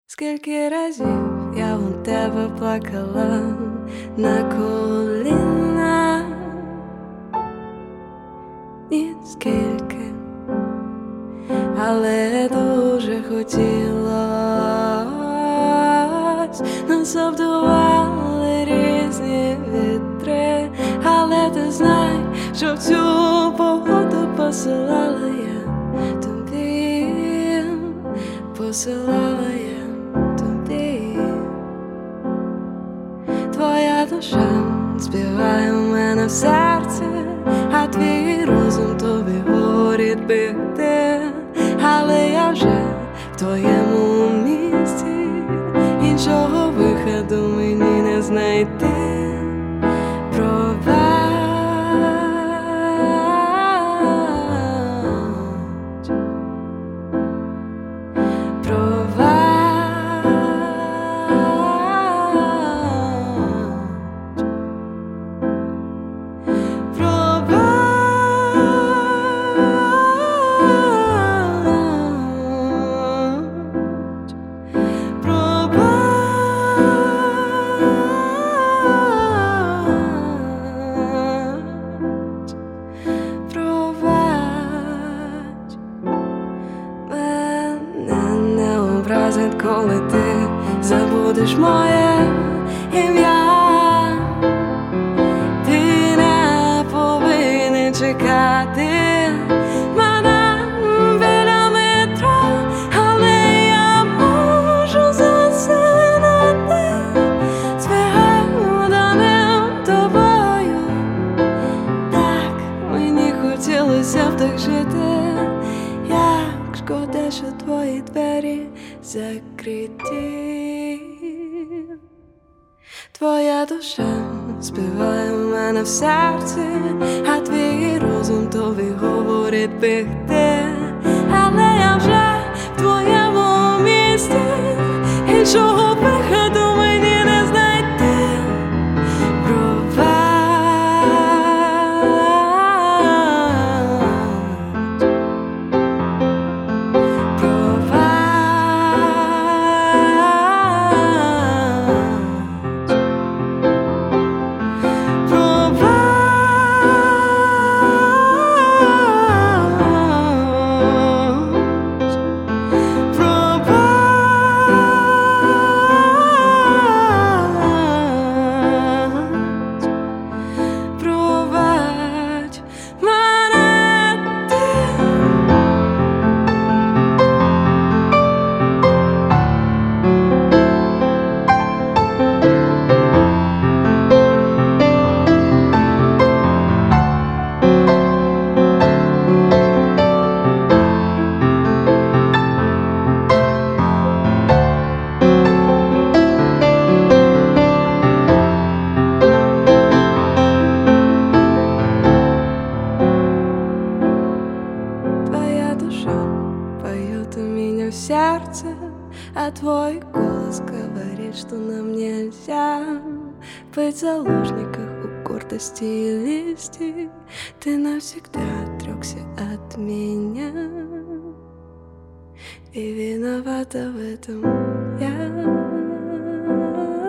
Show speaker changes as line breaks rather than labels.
Скільки разів я у тебе плакала на колінах, ні скільки, але дуже хотілось. Нас обдували різні вітри, але ти знай, що в цю погоду посилала я тобі, посилала я тобі. Твоя душа співає в мене в серці, а твій розум тобі говорить бігти. Але я вже в твоєму місці, іншого виходу мені не знайти. Коли ти забудеш моє ім'я, ти не повинен чекати мене біля метро, але я можу засинати згаданим тобою. Так мені хотілося б так жити. Як шкода, що твої двері закриті. Твоя душа співає в мене в серці, а твій розум тобі говорить бігти. Але я вже в твоєму місті, іншого виходу мені не знайти. Поет у меня в сердце, а твой голос говорит, что нам нельзя быть в заложниках у гордости и лести. Ты навсегда отрекся от меня, и виновата в этом я.